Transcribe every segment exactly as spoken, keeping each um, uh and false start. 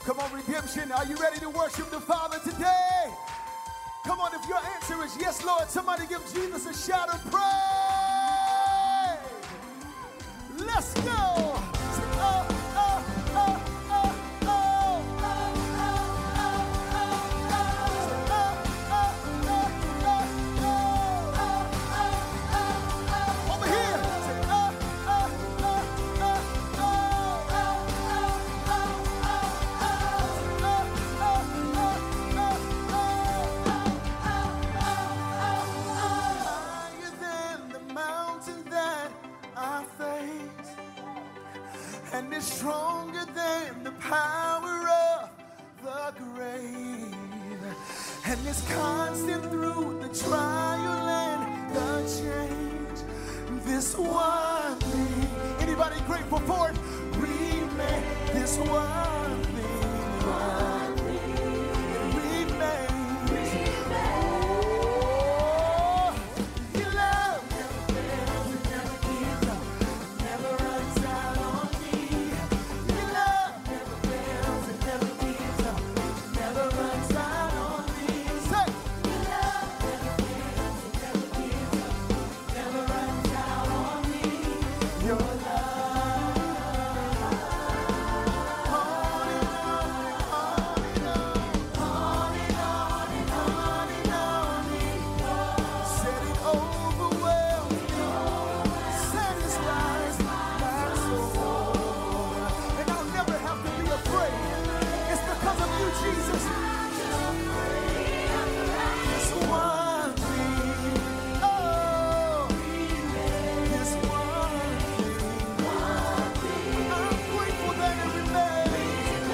Come on, Redemption, are you ready to worship the Father today? Come on, if your answer is yes, Lord, somebody give Jesus a shout of praise. Let's go. Say, oh, oh, oh, oh, oh, oh, oh, oh, oh. Over here. Say, oh, oh, oh, oh, higher than the mountain that I face, and it's stronger than the power of the grave, and it's constant through the trial and the change. This one thing, anybody grateful for it? Remain. This one thing, one thing remains. Oh, your love never fails, it never gives up, never runs out on me. Your love never fails, it never gives up, never runs out on me. Say, your love never fails, it never gives up, never runs out on me. Your love. Jesus, this one thing, oh, this one thing, I'm grateful that it remains.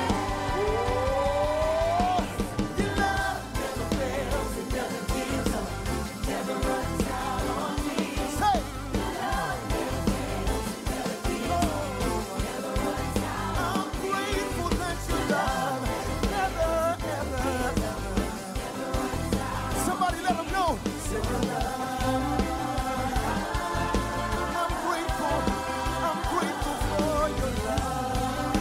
Oh, your love never fails, it never gives up, never runs out on me. Say, your love never fails, it never gives up, never runs out on me. I'm grateful that your love. Somebody let them know. Say your love. I'm grateful. I'm grateful for your love.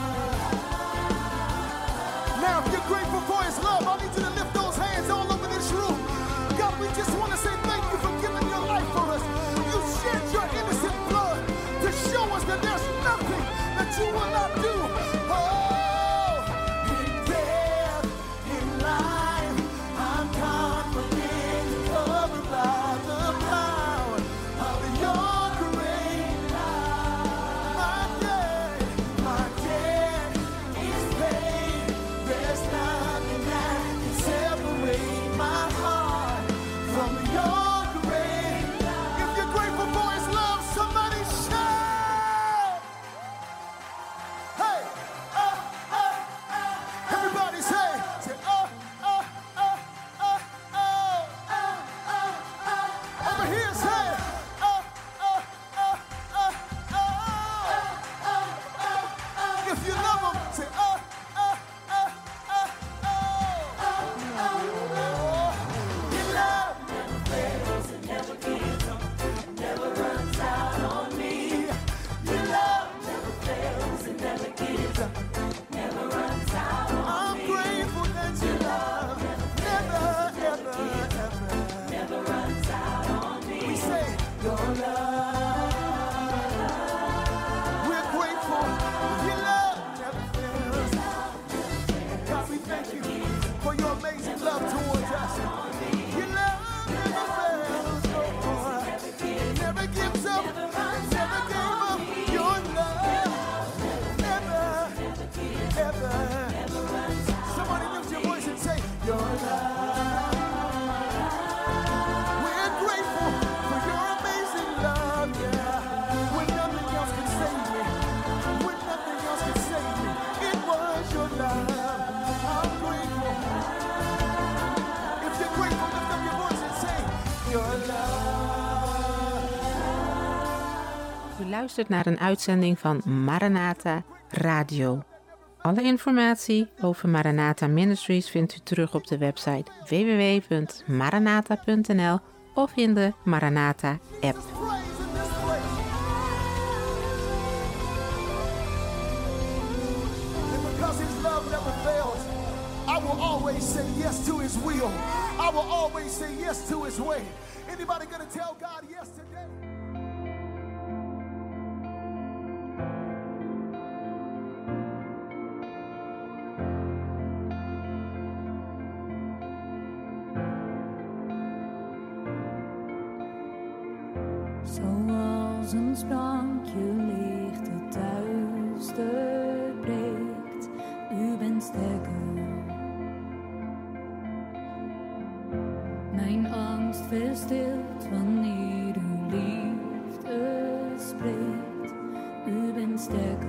Now, if you're grateful for His love, I need you to lift those hands all over this room. God, we just want to say thank you for giving your life for us. You shed your innocent blood to show us that there's nothing that you will not do. Oh. U luistert naar een uitzending van Maranatha Radio. Alle informatie over Maranatha Ministries vindt u terug op de website w w w punt maranatha punt n l of in de Maranatha app. Because His love love never fails. I will always say yes to his will. I will always say yes to his way. Anybody gonna tell God yes today? Zoals een sprankje licht het duister breekt, u bent sterker. Mijn angst verstilt wanneer uw liefde spreekt, u bent sterker.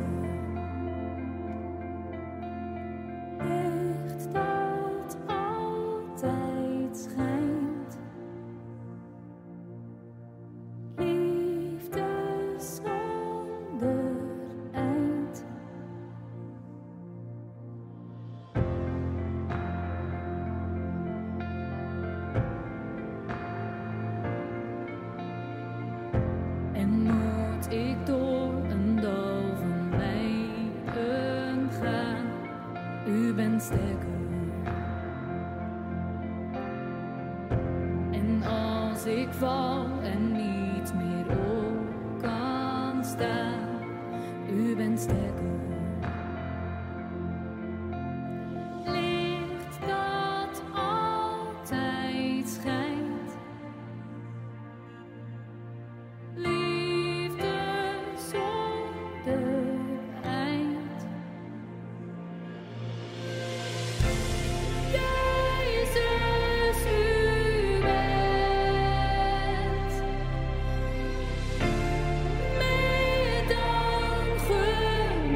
Licht dat altijd schijnt, liefde zonder eind. En moet ik door een dal van lijden gaan, u bent sterker. En als ik val en niet meer op kan staan, u bent sterker. Licht dat altijd schijnt, liefde zonder eind. Jezus, u bent meer dan genoeg.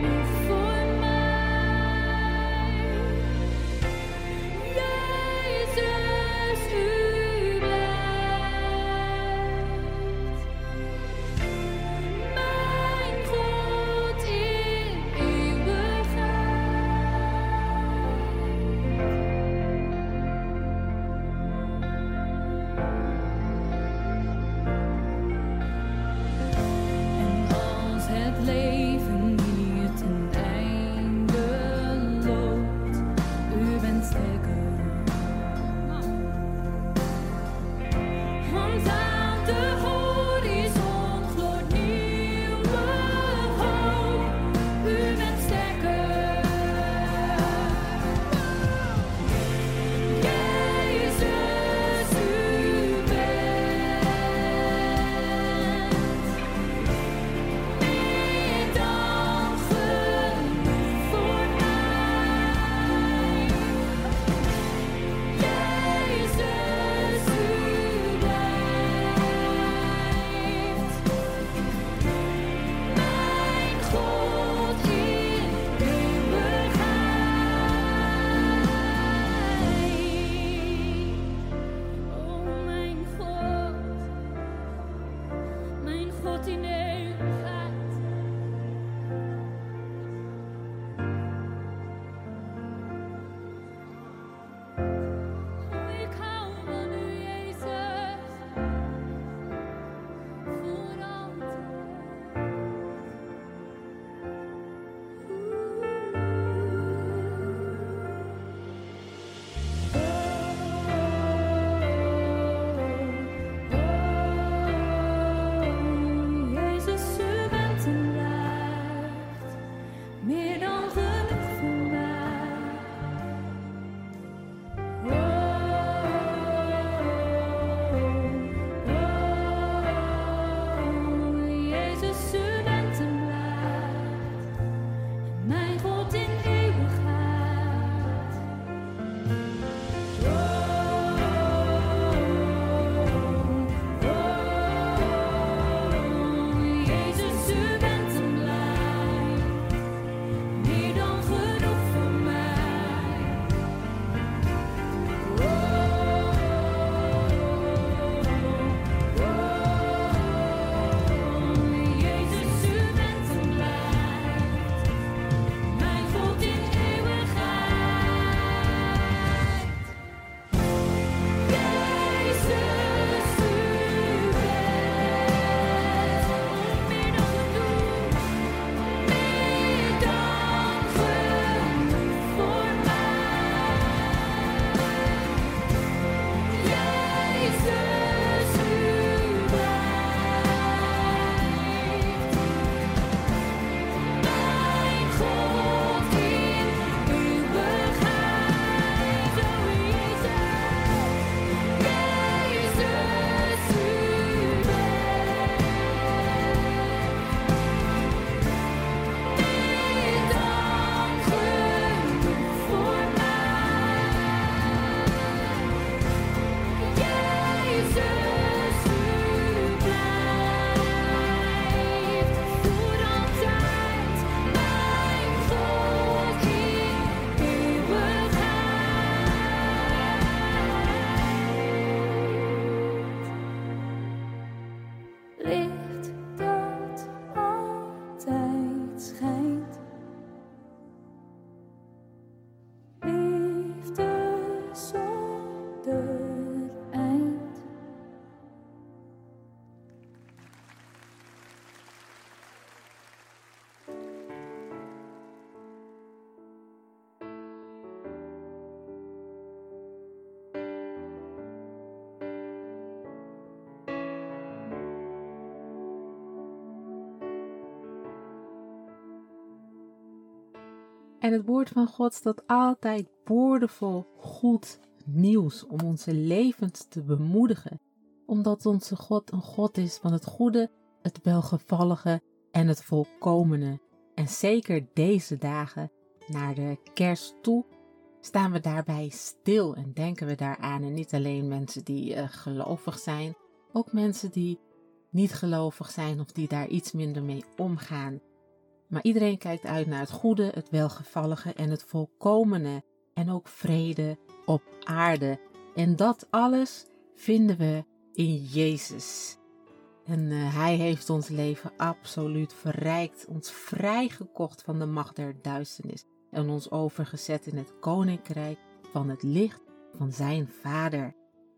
En het woord van God staat altijd boordevol goed nieuws om onze levens te bemoedigen. Omdat onze God een God is van het goede, het welgevallige en het volkomene. En zeker deze dagen, naar de kerst toe, staan we daarbij stil en denken we daaraan. En niet alleen mensen die uh, gelovig zijn, ook mensen die niet gelovig zijn of die daar iets minder mee omgaan. Maar iedereen kijkt uit naar het goede, het welgevallige en het volkomene. En ook vrede op aarde. En dat alles vinden we in Jezus. En uh, Hij heeft ons leven absoluut verrijkt, ons vrijgekocht van de macht der duisternis. En ons overgezet in het koninkrijk van het licht van zijn Vader.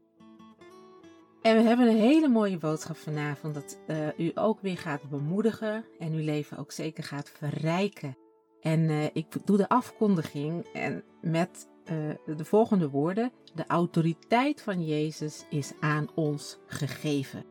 En we hebben een hele mooie boodschap vanavond, dat uh, u ook weer gaat bemoedigen en uw leven ook zeker gaat verrijken. En uh, ik doe de afkondiging en met uh, de volgende woorden: de autoriteit van Jezus is aan ons gegeven.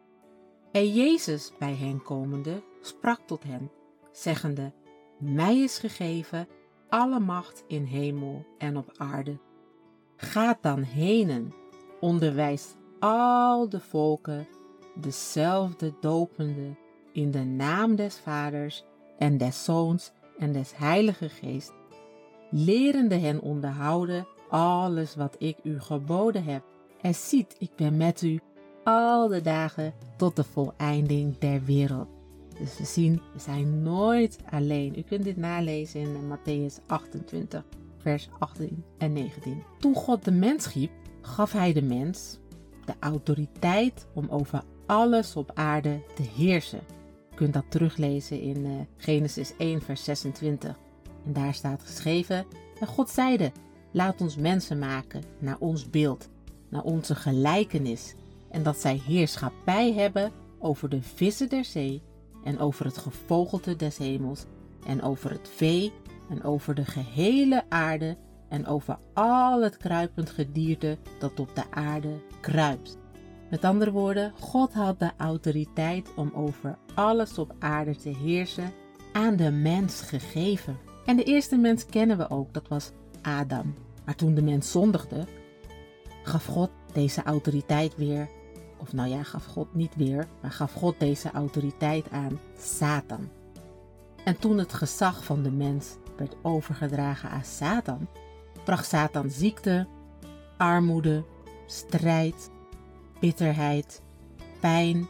En Jezus, bij hen komende, sprak tot hen, zeggende: mij is gegeven alle macht in hemel en op aarde. Gaat dan henen, onderwijst al de volken, dezelfde dopende, in de naam des Vaders en des Zoons en des Heilige Geest, lerende hen onderhouden alles wat ik u geboden heb. En ziet, ik ben met u al de dagen tot de voleinding der wereld. Dus we zien, we zijn nooit alleen. U kunt dit nalezen in Matthäus achtentwintig, vers achttien en negentien. Toen God de mens schiep, gaf hij de mens de autoriteit om over alles op aarde te heersen. U kunt dat teruglezen in uh, Genesis één, vers zesentwintig. En daar staat geschreven: en God zeide: laat ons mensen maken naar ons beeld, naar onze gelijkenis. En dat zij heerschappij hebben over de vissen der zee en over het gevogelte des hemels en over het vee en over de gehele aarde en over al het kruipend gedierte dat op de aarde kruipt. Met andere woorden, God had de autoriteit om over alles op aarde te heersen aan de mens gegeven. En de eerste mens kennen we ook, dat was Adam. Maar toen de mens zondigde, gaf God deze autoriteit weer, of nou ja, gaf God niet weer, maar gaf God deze autoriteit aan Satan. En toen het gezag van de mens werd overgedragen aan Satan, bracht Satan ziekte, armoede, strijd, bitterheid, pijn,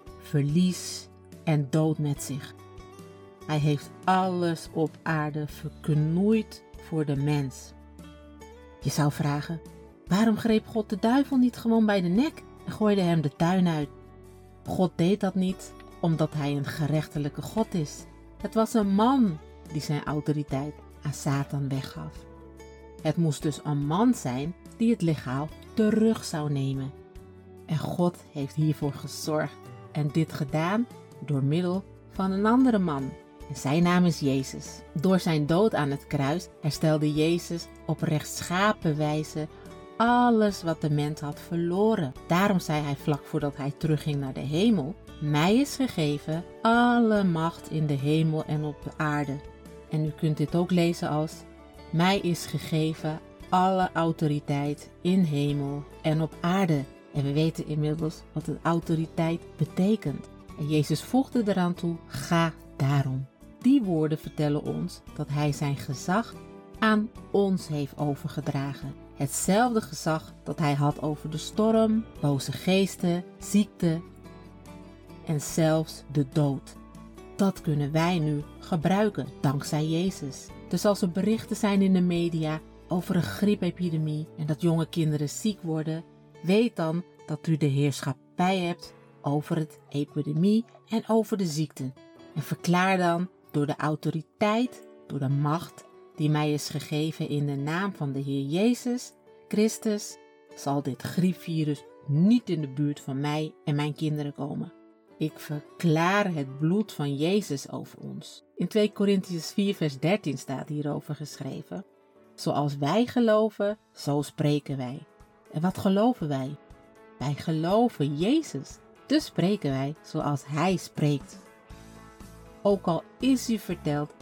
verlies en dood met zich. Hij heeft alles op aarde verknoeid voor de mens. Je zou vragen, waarom greep God de duivel niet gewoon bij de nek en gooide hem de tuin uit? God deed dat niet omdat hij een gerechtelijke God is. Het was een man die zijn autoriteit aan Satan weggaf. Het moest dus een man zijn die het legaal terug zou nemen. En God heeft hiervoor gezorgd en dit gedaan door middel van een andere man. En zijn naam is Jezus. Door zijn dood aan het kruis herstelde Jezus op rechtschapen wijze alles wat de mens had verloren. Daarom zei hij vlak voordat hij terugging naar de hemel: mij is gegeven alle macht in de hemel en op de aarde. En u kunt dit ook lezen als: mij is gegeven alle autoriteit in hemel en op aarde. En we weten inmiddels wat een autoriteit betekent. En Jezus voegde eraan toe: ga daarom. Die woorden vertellen ons dat hij zijn gezag aan ons heeft overgedragen. Hetzelfde gezag dat hij had over de storm, boze geesten, ziekte en zelfs de dood. Dat kunnen wij nu gebruiken dankzij Jezus. Dus als er berichten zijn in de media over een griepepidemie en dat jonge kinderen ziek worden, weet dan dat u de heerschappij hebt over het epidemie en over de ziekten. En verklaar dan door de autoriteit, door de macht die mij is gegeven in de naam van de Heer Jezus Christus, zal dit griepvirus niet in de buurt van mij en mijn kinderen komen. Ik verklaar het bloed van Jezus over ons. In twee Korintiërs vier vers dertien staat hierover geschreven: zoals wij geloven, zo spreken wij. En wat geloven wij? Wij geloven Jezus, dus spreken wij zoals Hij spreekt. Ook al is u verteld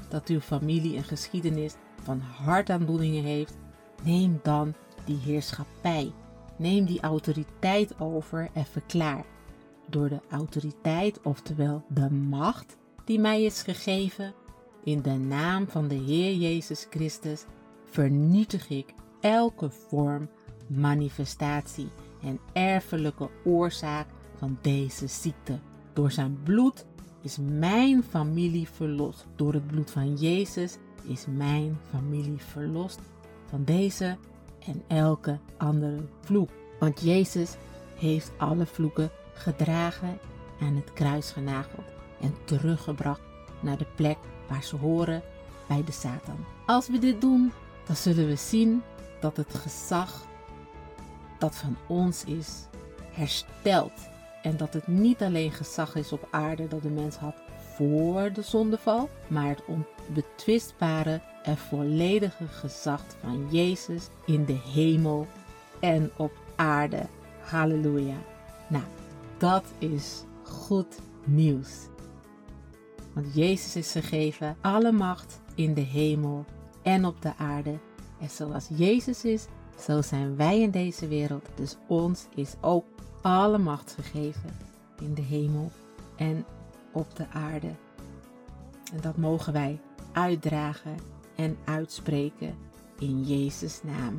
dat uw familie een geschiedenis van hartaandoeningen heeft, neem dan die heerschappij. Neem die autoriteit over en verklaar. Door de autoriteit, oftewel de macht die mij is gegeven, in de naam van de Heer Jezus Christus, vernietig ik elke vorm, manifestatie en erfelijke oorzaak van deze ziekte. Door zijn bloed is mijn familie verlost. Door het bloed van Jezus is mijn familie verlost van deze en elke andere vloek. Want Jezus heeft alle vloeken gedragen, aan het kruis genageld en teruggebracht naar de plek waar ze horen, bij de Satan. Als we dit doen, dan zullen we zien dat het gezag dat van ons is, herstelt. En dat het niet alleen gezag is op aarde dat de mens had voor de zondeval, maar het onbetwistbare en volledige gezag van Jezus in de hemel en op aarde. Halleluja. Nou, dat is goed nieuws. Want Jezus is gegeven alle macht in de hemel en op de aarde. En zoals Jezus is, zo zijn wij in deze wereld. Dus ons is ook alle macht gegeven in de hemel en op de aarde. En dat mogen wij uitdragen en uitspreken in Jezus' naam.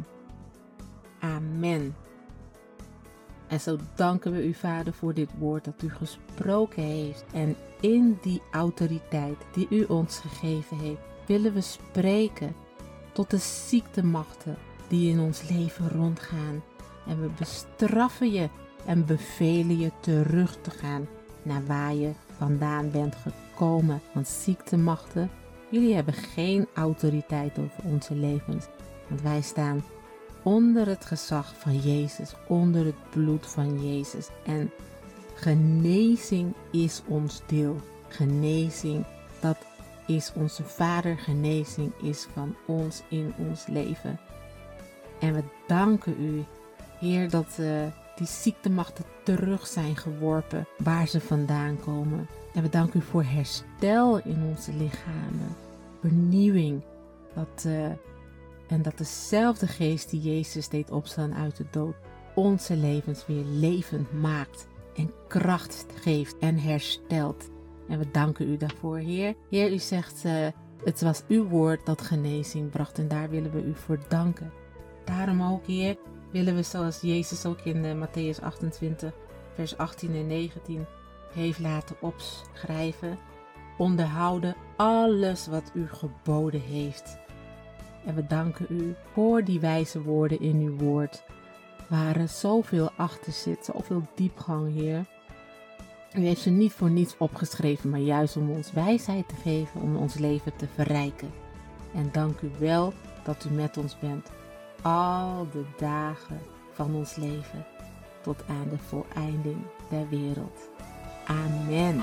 Amen. En zo danken we u, Vader, voor dit woord dat u gesproken heeft. En in die autoriteit die u ons gegeven heeft, willen we spreken tot de ziektemachten die in ons leven rondgaan. En we bestraffen je en bevelen je terug te gaan naar waar je vandaan bent gekomen. Want ziektemachten, jullie hebben geen autoriteit over onze levens. Want wij staan onder het gezag van Jezus, onder het bloed van Jezus. En genezing is ons deel. Genezing, dat is onze Vader. Genezing is van ons in ons leven. En we danken u, Heer, dat uh, die ziektemachten terug zijn geworpen waar ze vandaan komen. En we danken u voor herstel in onze lichamen. Vernieuwing. Dat, uh, en dat dezelfde geest die Jezus deed opstaan uit de dood, onze levens weer levend maakt. En kracht geeft en herstelt. En we danken u daarvoor, Heer. Heer, u zegt, uh, het was uw woord dat genezing bracht. En daar willen we u voor danken. Daarom ook, Heer, willen we zoals Jezus ook in uh, Matthäus achtentwintig, vers achttien en negentien heeft laten opschrijven. Onderhouden alles wat u geboden heeft. En we danken u voor die wijze woorden in uw woord. Waar er zoveel achter zit, zoveel diepgang, Heer. U heeft ze niet voor niets opgeschreven, maar juist om ons wijsheid te geven, om ons leven te verrijken. En dank u wel dat u met ons bent. Al de dagen van ons leven tot aan de voleinding der wereld. Amen.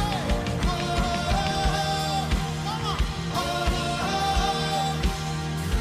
Say, oh, oh, oh, oh, oh.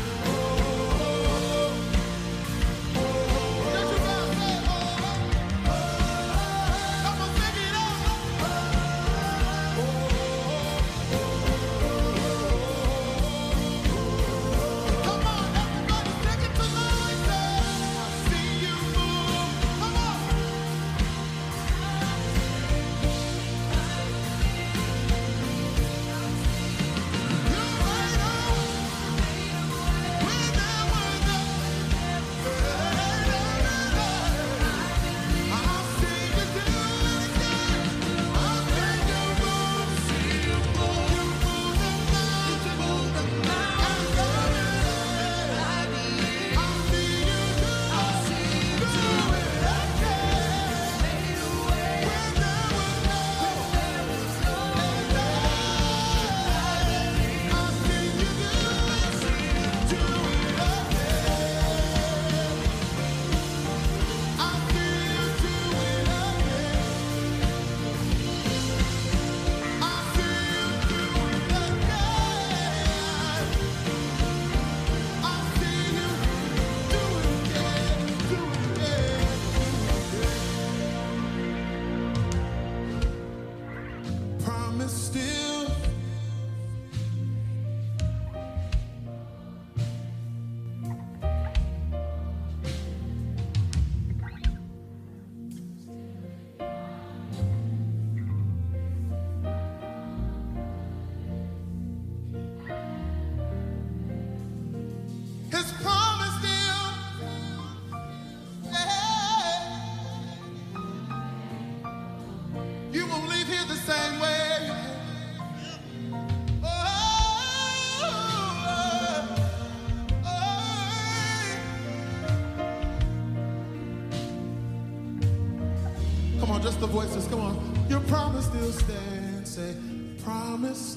Come on, just the voices, come on. Your promise still stands. Say, promise.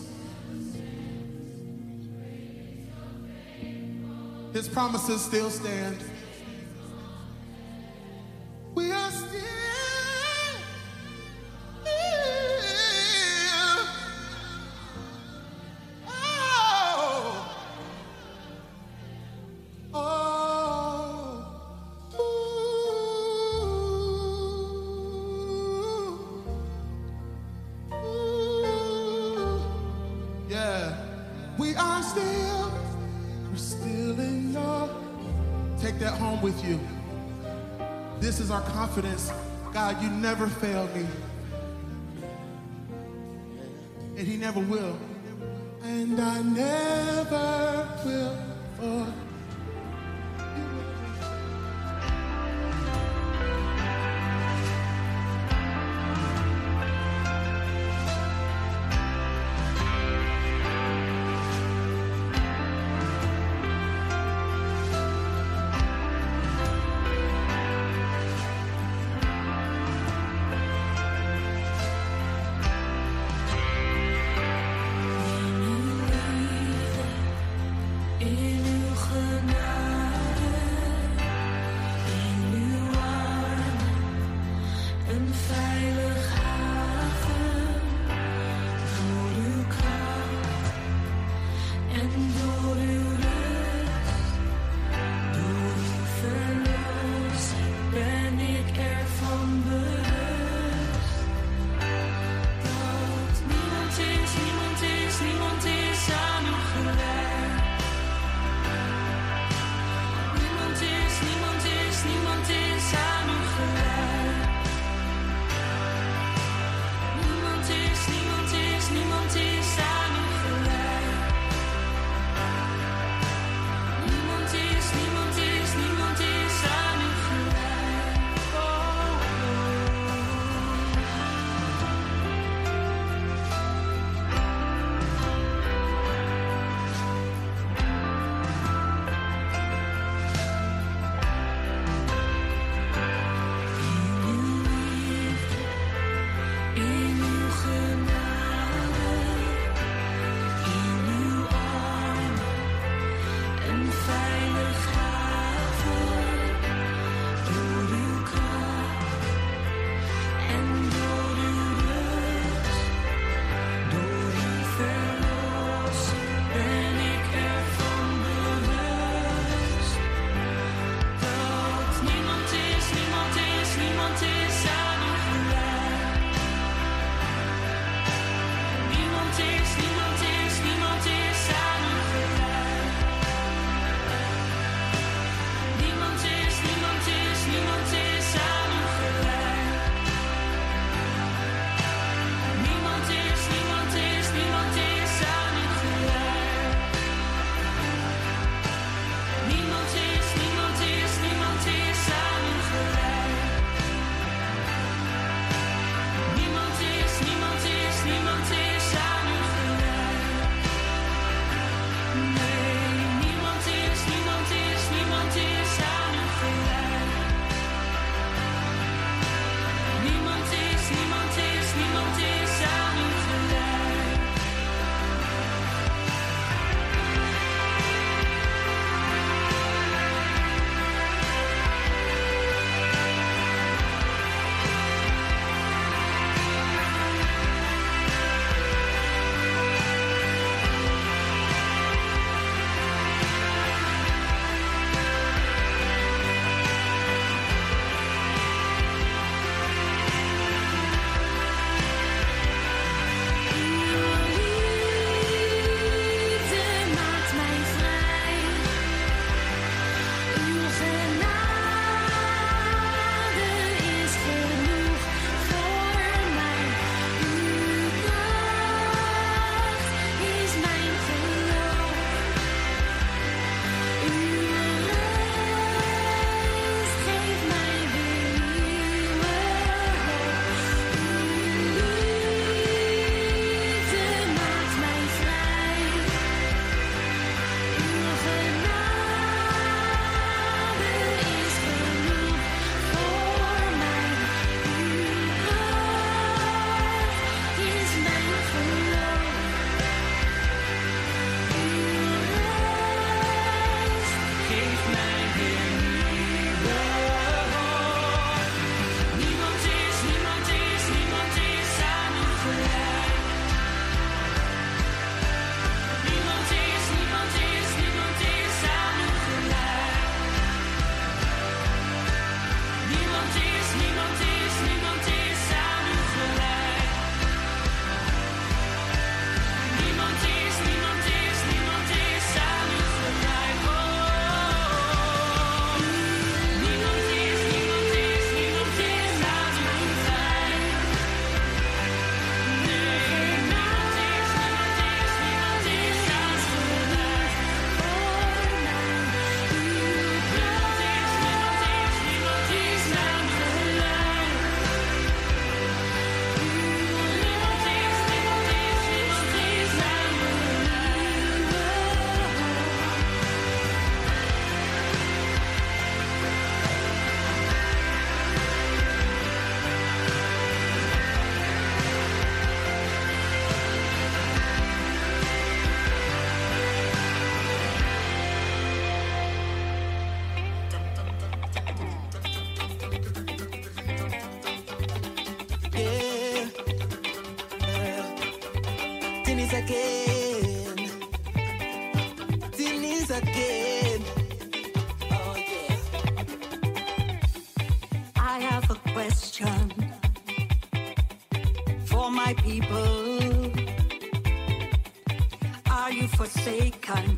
His promises still stand. We are still here. Oh. Oh. Ooh. Ooh. Yeah. We are still, we're still in your. Take that home with you. This is our confidence. God, you never failed me. And he never will. And I never will. Oh. knees again, the knees again. Oh yeah. I have a question for my people. Are you forsaken,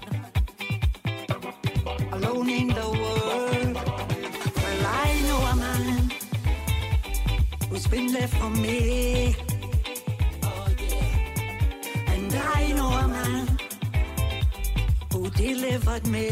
alone in the world? Well, I know a man who's been there for me. Oh yeah. And I know a man who delivered me.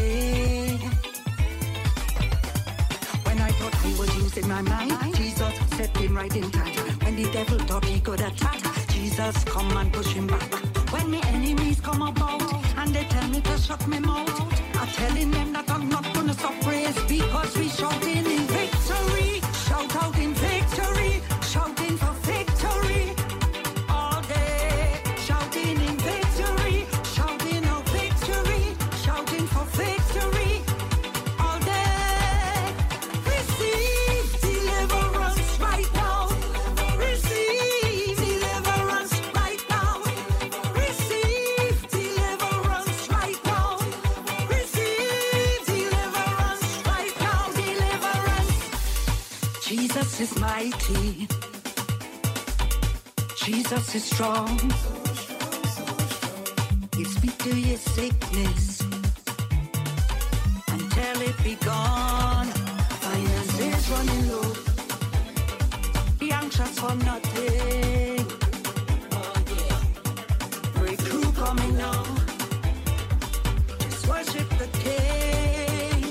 When I thought he was losing my mind, Jesus set him right in time. When the devil thought he could attack, Jesus come and push him back. When my enemies come about and they tell me to shut my mouth, I'm telling them that I'm not gonna stop praise, because we shouting in victory, shout out in victory, shouting for victory all day, shouting in victory, shouting out victory, shouting for victory all day. Receive deliverance right now. Receive deliverance right now. Receive deliverance right now. Receive deliverance right now. Deliverance. Jesus is mighty. Jesus is strong. He speak to your sickness and tell it be gone. Finances running low. Be anxious for nothing. Oh yeah. Breakthrough coming now. Just worship the King.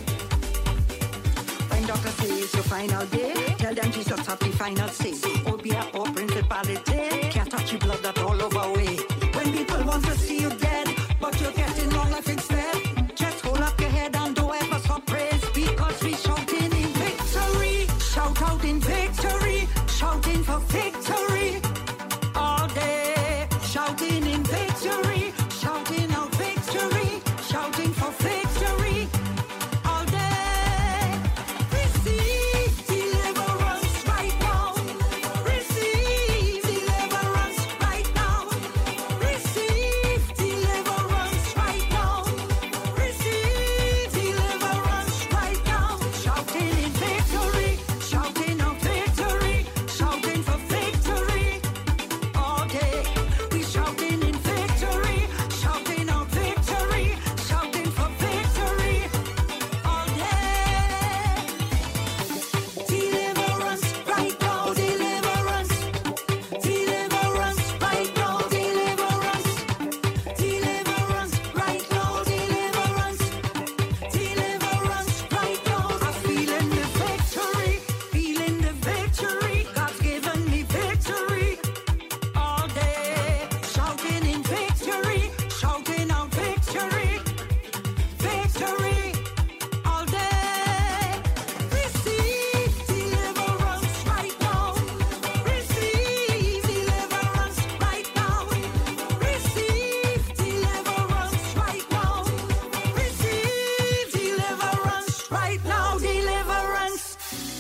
When doctor says your final day, tell them Jesus have the final say. Obia or principality, can't touch your blood that all over way. When people want to see you dead, but you're getting long life instead, just hold up your head and don't ever stop praise, because we shouting in victory, shout out in victory, shouting for victory all day, shouting in victory, shouting out victory, shouting for victory all day. Receive deliverance right now. Receive deliverance right now. Receive deliverance right now. Receive deliverance right now. Shouting in victory, shouting out victory, shouting for victory all day. We shouting in victory, shouting out victory, shouting for victory all day. Deliverance right now, deliverance, deliverance right now, deliverance, deliverance right now, deliverance, deliverance right now. I'm feeling the victory, feeling the victory. God's given me victory all day. Shouting in victory, shouting out victory, victory all day. Receive deliverance right now. Receive deliverance right now. Receive deliverance right now. Receive deliverance right now. Deliverance.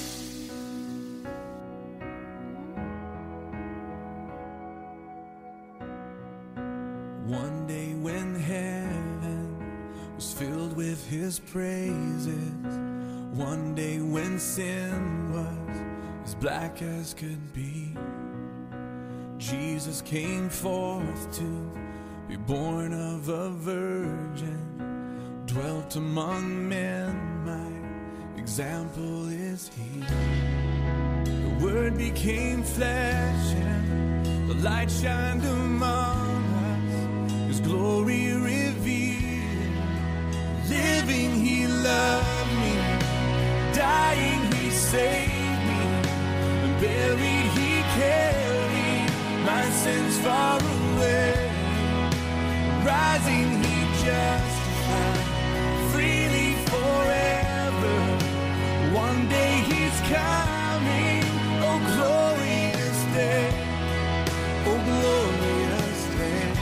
One day when heaven was filled with his praises, one day when sin was as black as could be, Jesus came forth to be born of a virgin, dwelt among men, my example is he. The word became flesh and the light shined among us, his glory revealed. Living he loved me, dying he saved me, and buried he carried my sins far away. Rising he justified, freely forever. One day he's coming, oh glorious day, oh glorious day.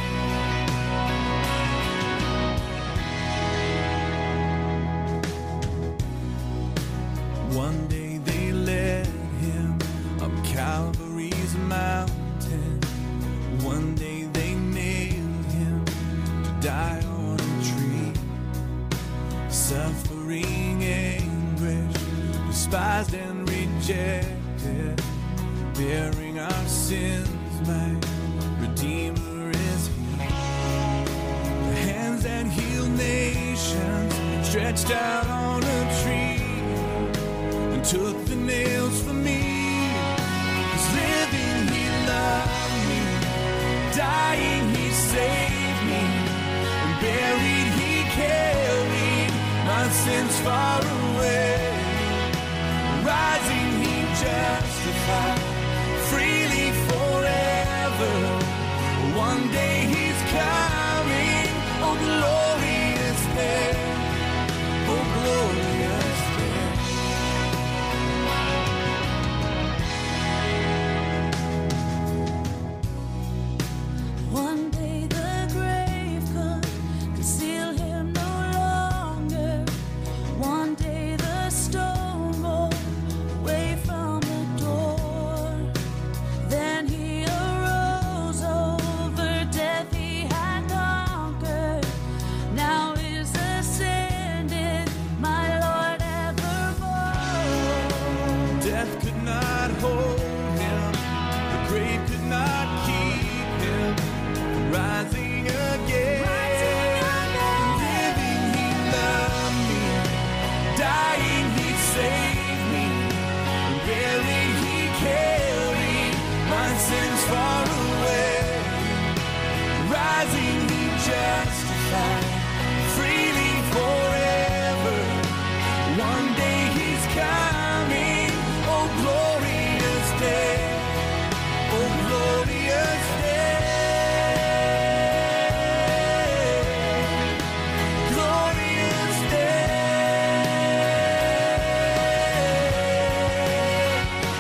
One day they led him up Calvary's mountain. One day they nailed dead, bearing our sins, my Redeemer is He. The hands that heal nations stretched out on a tree and took the nails from me. He's living, He loved me, dying, He saved me, and buried, He carried my sins far away. Rising, He justified, freely forever. One day He's coming, oh glorious day, oh glorious day. One day the grave could conceal Him no longer. One day the stone rolled away from the door. Then He arose, over death He had conquered. Now is ascended, my Lord evermore. Death could not hold Him, the grave could not keep Him from rising again. Living, He loved me, dying, He saved me, and buried, He carried my sins far away. Rising, He justified, freely forever. One day He's coming, oh glorious day, oh glorious day, glorious day.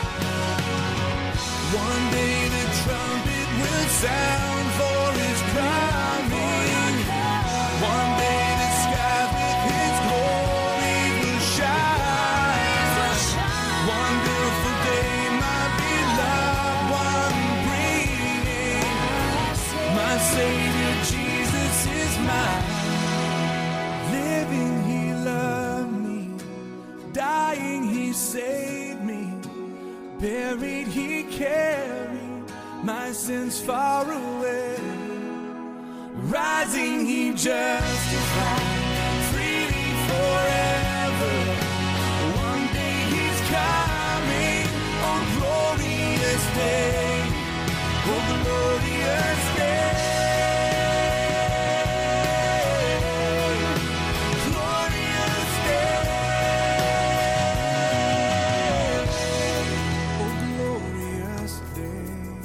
One day the trumpet will sound for His coming. One day the skies with His glory will shine. Wonderful day, my beloved one bringing. My Savior Jesus is mine. Living, He loved me, dying, He saved me, buried, He carried my sins far away. Rising, He justified, freely forever. One day He's coming, oh glorious day, oh glorious day, glorious day, oh glorious day.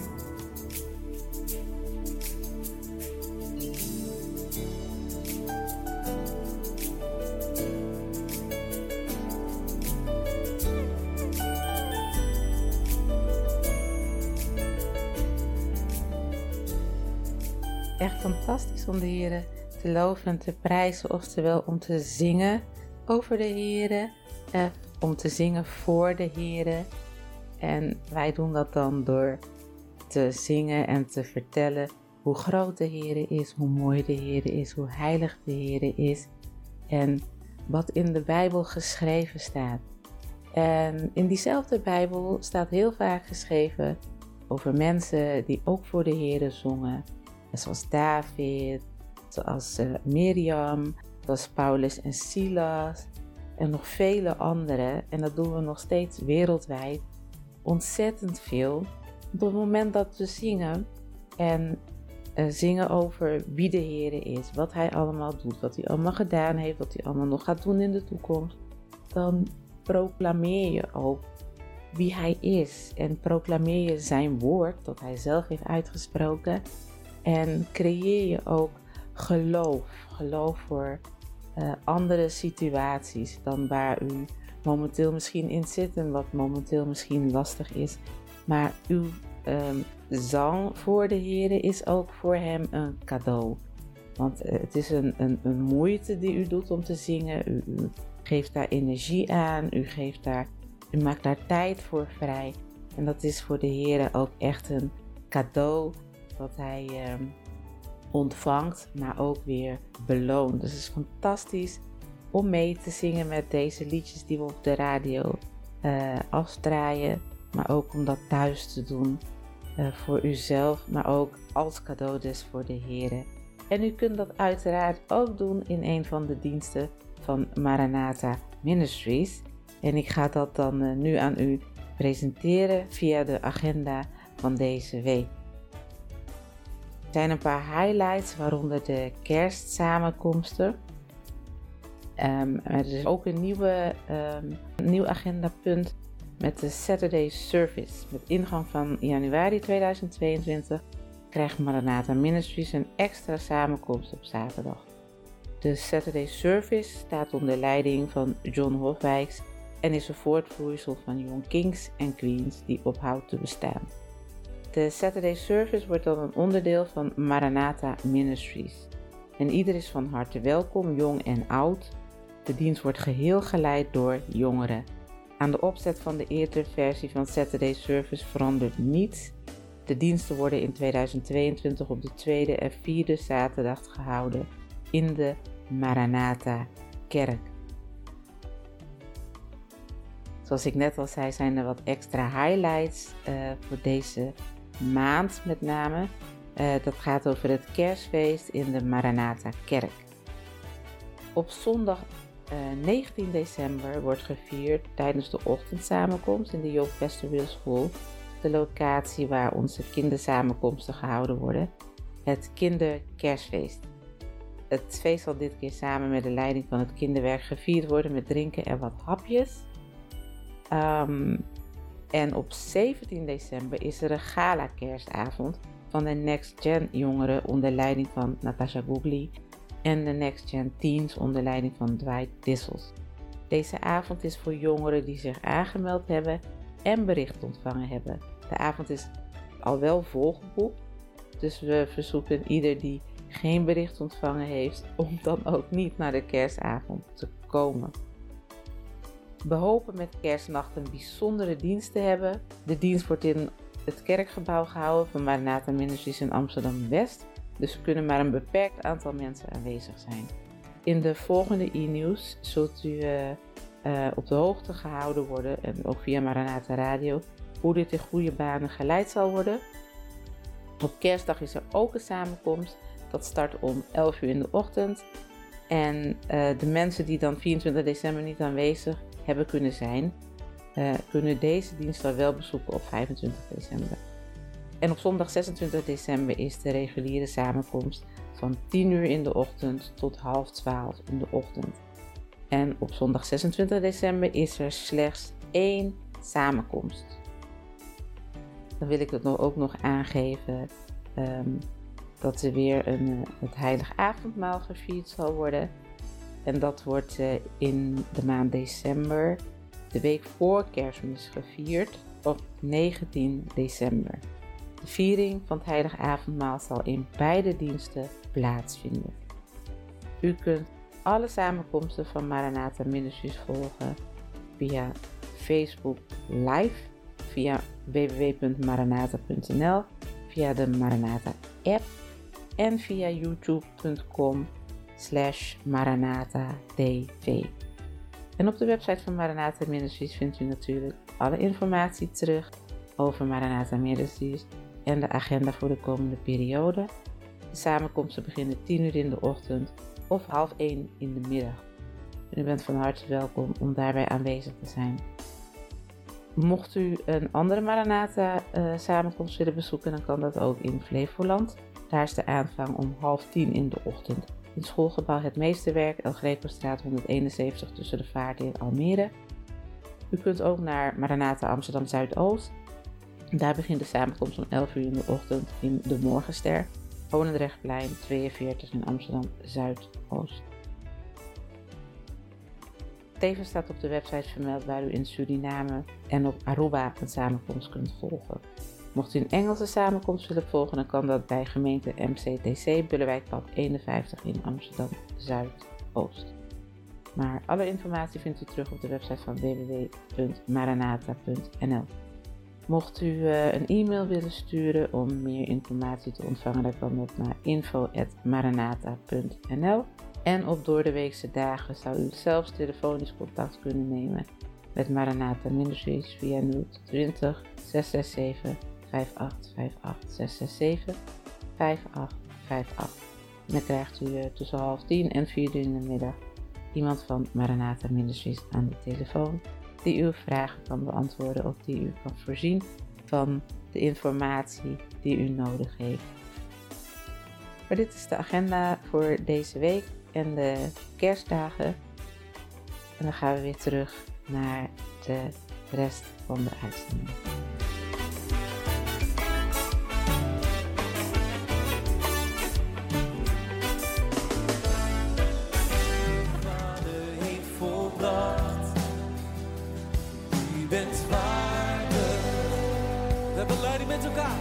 Echt fantastisch om de Heere te loven en te prijzen, oftewel om te zingen over de Heere, eh, om te zingen voor de Heere. En wij doen dat dan door te zingen en te vertellen hoe groot de Heere is, hoe mooi de Heere is, hoe heilig de Heere is en wat in de Bijbel geschreven staat. En in diezelfde Bijbel staat heel vaak geschreven over mensen die ook voor de Heere zongen. Zoals David, zoals uh, Miriam, zoals Paulus en Silas en nog vele anderen. En dat doen we nog steeds wereldwijd ontzettend veel. Op het moment dat we zingen en uh, zingen over wie de Heere is, wat Hij allemaal doet, wat Hij allemaal gedaan heeft, wat Hij allemaal nog gaat doen in de toekomst, dan proclameer je ook wie Hij is en proclameer je zijn woord dat Hij zelf heeft uitgesproken. En creëer je ook geloof. Geloof voor uh, andere situaties dan waar u momenteel misschien in zit en wat momenteel misschien lastig is. Maar uw um, zang voor de Heere is ook voor Hem een cadeau. Want uh, het is een, een, een moeite die u doet om te zingen. U, u geeft daar energie aan. U, geeft daar, u maakt daar tijd voor vrij. En dat is voor de Heere ook echt een cadeau wat Hij uh, ontvangt, maar ook weer beloont. Dus het is fantastisch om mee te zingen met deze liedjes die we op de radio uh, afdraaien, maar ook om dat thuis te doen uh, voor uzelf, maar ook als cadeau dus voor de Here. En u kunt dat uiteraard ook doen in een van de diensten van Maranatha Ministries. En ik ga dat dan uh, nu aan u presenteren via de agenda van deze week. Er zijn een paar highlights, waaronder de kerstsamenkomsten. Um, er is ook een, nieuwe, um, een nieuw agendapunt met de Saturday Service. Met ingang van januari tweeduizend tweeëntwintig krijgt Maranatha Ministries een extra samenkomst op zaterdag. De Saturday Service staat onder leiding van John Hofwijks en is een voortvloeisel van Young Kings en Queens die ophoudt te bestaan. De Saturday Service wordt dan een onderdeel van Maranatha Ministries. En ieder is van harte welkom, jong en oud. De dienst wordt geheel geleid door jongeren. Aan de opzet van de eerdere versie van Saturday Service verandert niets. De diensten worden in tweeduizend tweeëntwintig op de tweede en vierde zaterdag gehouden in de Maranatha Kerk. Zoals ik net al zei, zijn er wat extra highlights uh, voor deze maand met name. Uh, dat gaat over het kerstfeest in de Maranatha Kerk. Op zondag uh, negentien december wordt gevierd tijdens de ochtendsamenkomst in de Joop Westerwiel School, de locatie waar onze kindersamenkomsten gehouden worden, het kinderkerstfeest. Het feest zal dit keer samen met de leiding van het kinderwerk gevierd worden met drinken en wat hapjes. Um, en op zeventien december is er een gala kerstavond van de Next Gen jongeren onder leiding van Natasha Googly en de Next Gen Teens onder leiding van Dwight Dissels. Deze avond is voor jongeren die zich aangemeld hebben en bericht ontvangen hebben. De avond is al wel volgeboekt, dus we verzoeken ieder die geen bericht ontvangen heeft om dan ook niet naar de kerstavond te komen. We hopen met kerstnacht een bijzondere dienst te hebben. De dienst wordt in het kerkgebouw gehouden van Maranatha Ministries in Amsterdam-West, dus er kunnen maar een beperkt aantal mensen aanwezig zijn. In de volgende e-news zult u uh, uh, op de hoogte gehouden worden, en ook via Maranatha Radio, hoe dit in goede banen geleid zal worden. Op kerstdag is er ook een samenkomst, dat start om elf uur in de ochtend. En uh, de mensen die dan vierentwintig december niet aanwezig hebben kunnen zijn, uh, kunnen deze dienst dan wel bezoeken op vijfentwintig december. En op zondag zesentwintig december is de reguliere samenkomst van tien uur in de ochtend tot half twaalf in de ochtend. En op zondag zesentwintig december is er slechts één samenkomst. Dan wil ik het nog ook nog aangeven um, dat er weer een, uh, het heilig avondmaal gevierd zal worden. En dat wordt uh, in de maand december, de week voor Kerstmis, gevierd op negentien december. De viering van het heilige avondmaal zal in beide diensten plaatsvinden. U kunt alle samenkomsten van Maranatha Ministries volgen via Facebook Live, via w w w punt maranatha punt n l, via de Maranatha app en via youtube punt com slash maranatha tv. En op de website van Maranatha Ministries vindt u natuurlijk alle informatie terug over Maranatha Ministries en de agenda voor de komende periode. De samenkomsten beginnen tien uur in de ochtend of half één in de middag. En u bent van harte welkom om daarbij aanwezig te zijn. Mocht u een andere Maranatha uh, samenkomst willen bezoeken, dan kan dat ook in Flevoland. Daar is de aanvang om half tien in de ochtend. In het schoolgebouw Het Meesterwerk, El Grecostraat honderdeenenzeventig tussen de Vaarten in Almere. U kunt ook naar Maranatha Amsterdam Zuidoost. Daar begint de samenkomst om elf uur in de ochtend in de Morgenster, Honendrechtplein tweeënveertig in Amsterdam Zuidoost. Tevens staat op de website vermeld waar u in Suriname en op Aruba een samenkomst kunt volgen. Mocht u een Engelse samenkomst willen volgen, dan kan dat bij gemeente M C T C Bullewijkpad eenenvijftig in Amsterdam Zuidoost. Maar alle informatie vindt u terug op de website van w w w punt maranatha punt n l. Mocht u uh, een e-mail willen sturen om meer informatie te ontvangen, dan kan dat naar info at maranatha punt n l. En op doordeweekse dagen zou u zelfs telefonisch contact kunnen nemen met Maranatha Ministries via nul twintig zes zes zeven vijf acht vijf acht zes zes zeven vijf acht vijf acht. En dan krijgt u uh, tussen half tien en vier uur in de middag iemand van Maranatha Ministries aan de telefoon die uw vragen kan beantwoorden of die u kan voorzien van de informatie die u nodig heeft. Maar dit is de agenda voor deze week en de kerstdagen. En dan gaan we weer terug naar de rest van de uitzending. Vader heeft volbracht. U bent waardig. We hebben leiding met elkaar.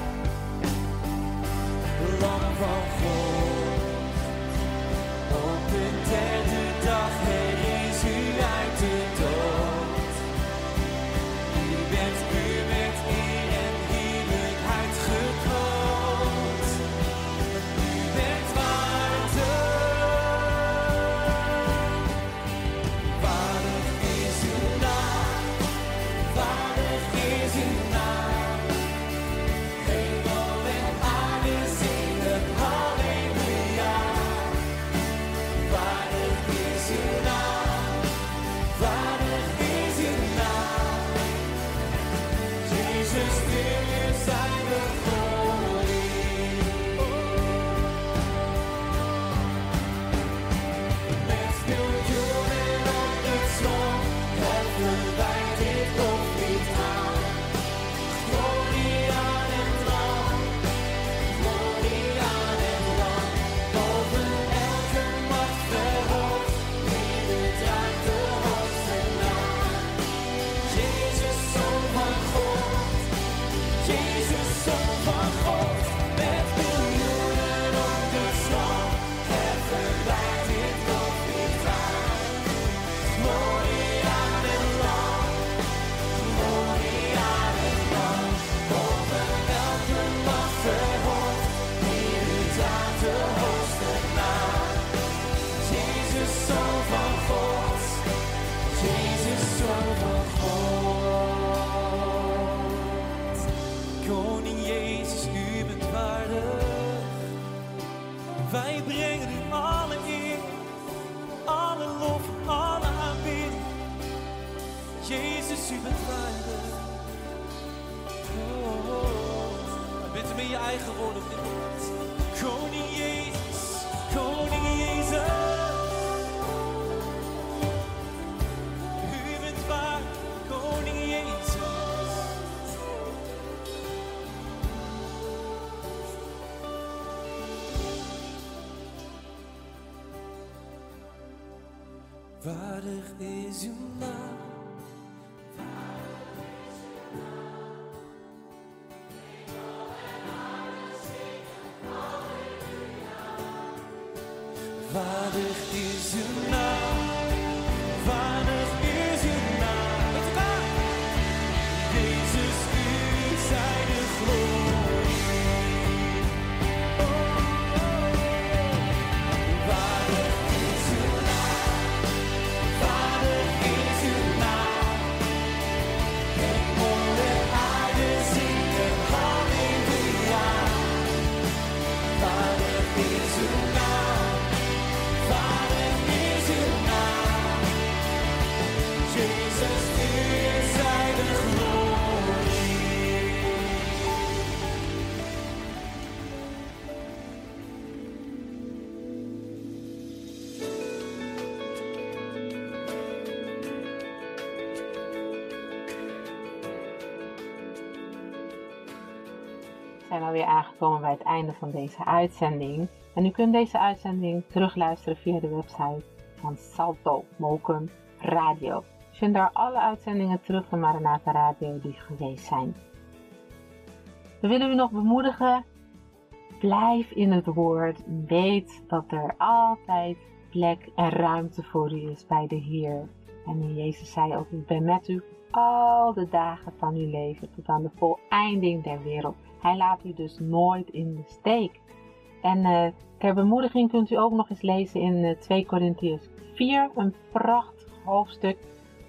Lam van God. Op de derde dag herrees u uit de dood. U bent, u bent eer en heerlijkheid gekroond. U bent waardig. Waardig is uw naam. Waardig is uw naam. Hemel en aarde zingen halleluja. Waardig is uw naam. Waardig is uw naam. Jezus, u zijn de glorie. Met miljoenen op de trom heffen wij dit loflied aan. Glorie aan het Lam, glorie aan het Lam. Boven elke macht verhoogd, ieder draagt de hoogste naam. Jezus, Zoon van God, Jezus, Zoon van God. Met miljoenen op de trom heffen wij dit loflied aan. Glorie aan het Lam, glorie aan het Lam. Boven elke macht verhoogd, ieder draagt de hoogste naam. Jezus, Zoon van God, Jezus, Zoon van God. Koning Jezus, u bent waardig. Wij brengen u alle eer, alle lof, alle aanbidding. Jezus, u bent waardig. Oh, oh, oh. Bent hem in je eigen woorden op dit moment. Koning Jezus, Koning Jezus. U bent waardig, Koning Jezus. Waardig is uw naam. Waardig is uw naam. Waardig is uw naam. Met elkaar. Jezus, u zij de glorie. Oh, oh, oh. Waardig is uw naam. Waardig is uw naam. Hemel en aarde zingen halleluja. Waardig is uw naam. Waardig is uw naam. Jezus, u zij de glorie. We zijn alweer aangekomen bij het einde van deze uitzending. En u kunt deze uitzending terugluisteren via de website van Salto Mokum Radio. U vindt daar alle uitzendingen terug van Maranatha Radio die geweest zijn. We willen u nog bemoedigen. Blijf in het woord. Weet dat er altijd plek en ruimte voor u is bij de Heer. En Jezus zei ook, ik ben met u al de dagen van uw leven tot aan de voleinding der wereld. Hij laat u dus nooit in de steek. En uh, ter bemoediging kunt u ook nog eens lezen in uh, twee Korintiërs vier, een prachtig hoofdstuk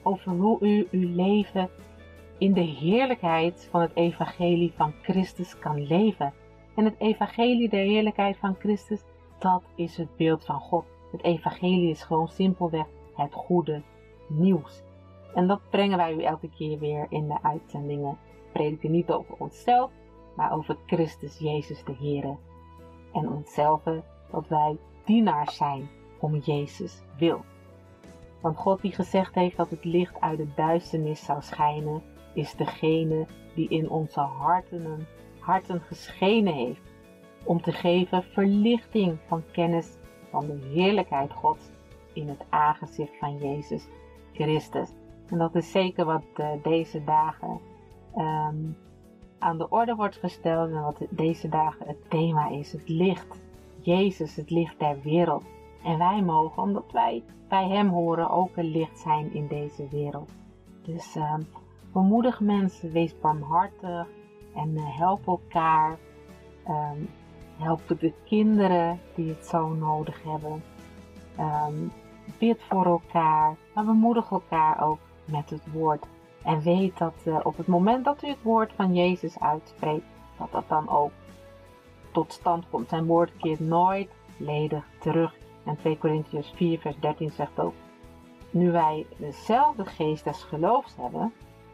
over hoe u uw leven in de heerlijkheid van het evangelie van Christus kan leven. En het evangelie, de heerlijkheid van Christus, dat is het beeld van God. Het evangelie is gewoon simpelweg het goede nieuws. En dat brengen wij u elke keer weer in de uitzendingen. We prediken niet over onszelf, maar over Christus Jezus de Heer. En onszelf, dat wij dienaars zijn om Jezus wil. Want God die gezegd heeft dat het licht uit de duisternis zou schijnen, is degene die in onze harten, harten geschenen heeft. Om te geven verlichting van kennis van de heerlijkheid Gods in het aangezicht van Jezus Christus. En dat is zeker wat uh, deze dagen um, aan de orde wordt gesteld en wat deze dagen het thema is. Het licht. Jezus, het licht der wereld. En wij mogen, omdat wij bij hem horen, ook een licht zijn in deze wereld. Dus um, bemoedig mensen, wees barmhartig en uh, help elkaar. Um, help de kinderen die het zo nodig hebben. Um, bid voor elkaar, maar bemoedig elkaar ook met het woord. En weet dat uh, op het moment dat u het woord van Jezus uitspreekt, dat dat dan ook tot stand komt. Zijn woord keert nooit ledig terug. En twee Korintiërs vier vers dertien zegt ook, nu wij dezelfde geest des geloofs hebben,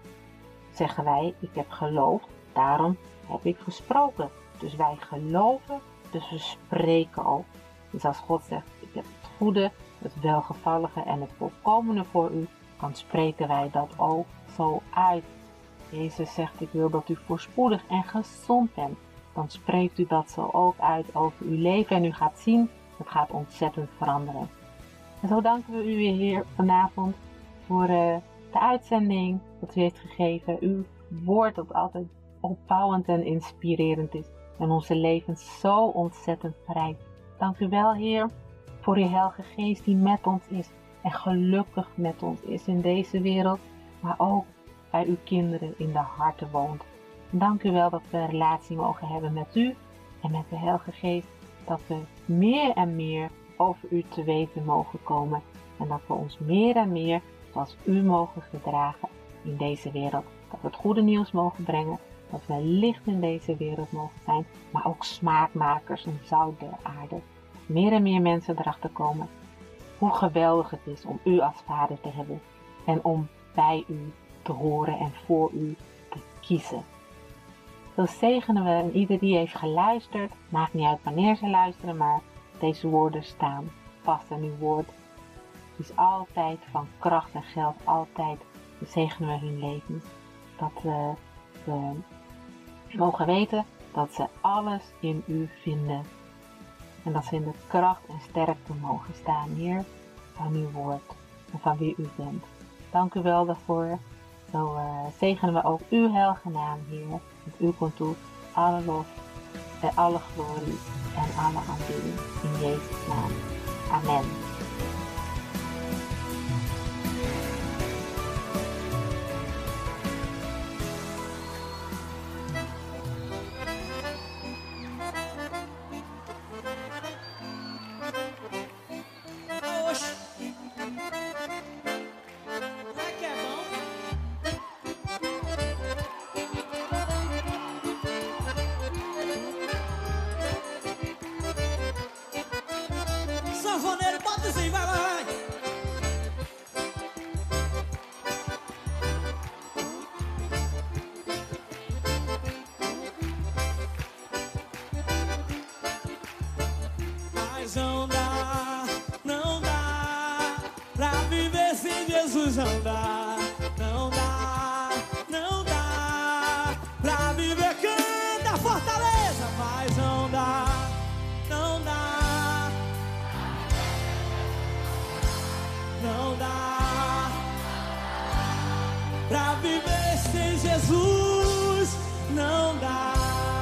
zeggen wij, ik heb geloofd, daarom heb ik gesproken. Dus wij geloven, dus we spreken ook. Dus als God zegt, ik heb het goede, het welgevallige en het volkomene voor u, dan spreken wij dat ook zo uit. Jezus zegt, ik wil dat u voorspoedig en gezond bent. Dan spreekt u dat zo ook uit over uw leven en u gaat zien, het gaat ontzettend veranderen. En zo danken we u weer, Heer, vanavond voor uh, de uitzending dat u heeft gegeven. Uw woord dat altijd opbouwend en inspirerend is en onze levens zo ontzettend verrijkt. Dank u wel, Heer, voor uw Heilige Geest die met ons is en gelukkig met ons is in deze wereld, maar ook bij uw kinderen in de harten woont. Dank u wel dat we een relatie mogen hebben met u en met de Heilige Geest, dat we meer en meer over u te weten mogen komen en dat we ons meer en meer zoals u mogen gedragen in deze wereld. Dat we het goede nieuws mogen brengen, dat we licht in deze wereld mogen zijn, maar ook smaakmakers en zout der aarde. Meer en meer mensen erachter komen hoe geweldig het is om u als vader te hebben en om bij u te horen en voor u te kiezen. Zo zegenen we en ieder die heeft geluisterd, maakt niet uit wanneer ze luisteren, maar deze woorden staan vast aan uw woord. Het is altijd van kracht en geld, altijd zegenen we hun levens. Dat uh, we mogen weten dat ze alles in u vinden. En dat ze in de kracht en sterkte mogen staan, Heer, van uw woord en van wie u bent. Dank u wel daarvoor. Zo uh, zegenen we ook uw heilige naam, Heer. Want u komt toe alle lof en alle glorie en alle aanbidding in Jezus' naam. Amen. Sanfoneiro, bota assim, vai, vai, vai. Mas não dá, não dá pra viver sem Jesus, não dá. Não dá, não dá pra viver, canta Fortaleza, mas não dá, não dá. Não dá pra viver sem Jesus, não dá.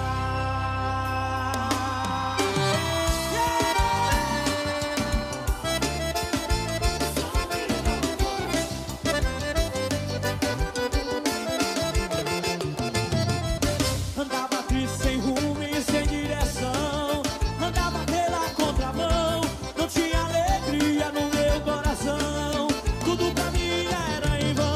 Andava triste, sem rumo e sem direção, andava pela contramão, não tinha alegria no meu coração. Tudo pra mim era em vão.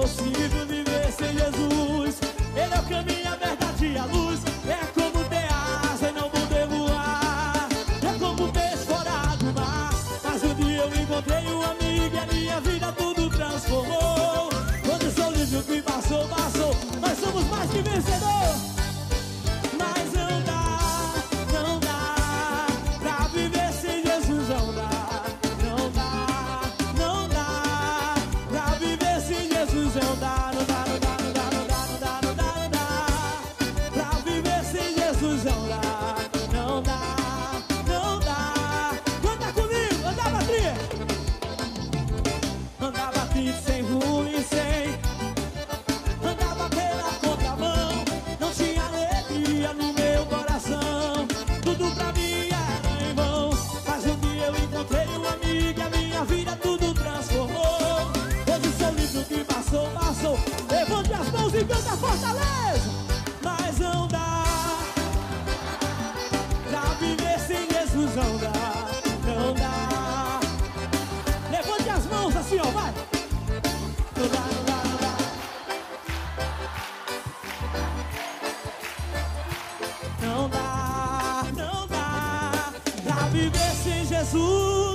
impossível viver sem Jesus. Ele é o caminho, a verdade e a luz. É como ter asa e não poder voar. É como peixe fora do mar. Mas um dia eu encontrei um amigo e a minha vida tudo transformou. Quando sou livre, o que passou, passou. Nós somos mais que vencedor. Mas não dá, não dá pra viver sem Jesus, não dá. Não dá, não dá pra viver sem Jesus, não dá. Não dá, não dá, não dá, não dá, não dá, não dá, não dá pra viver sem Jesus, não dá. Não dá, não dá. Canta comigo, andava triste. Andava triste, sem rumo e sem. Andava pela contramão. Não tinha alegria no meu coração. Tudo pra mim era em vão. Mas um dia eu encontrei um amigo e a minha vida tudo transformou. Hoje sou livre, o que passou, passou. Levante as mãos e canta Fortaleza. Mas não dá pra viver sem Jesus, não dá, não dá. Levante as mãos assim, ó, vai. Não dá, não dá, não dá. Não dá, não dá pra viver sem Jesus.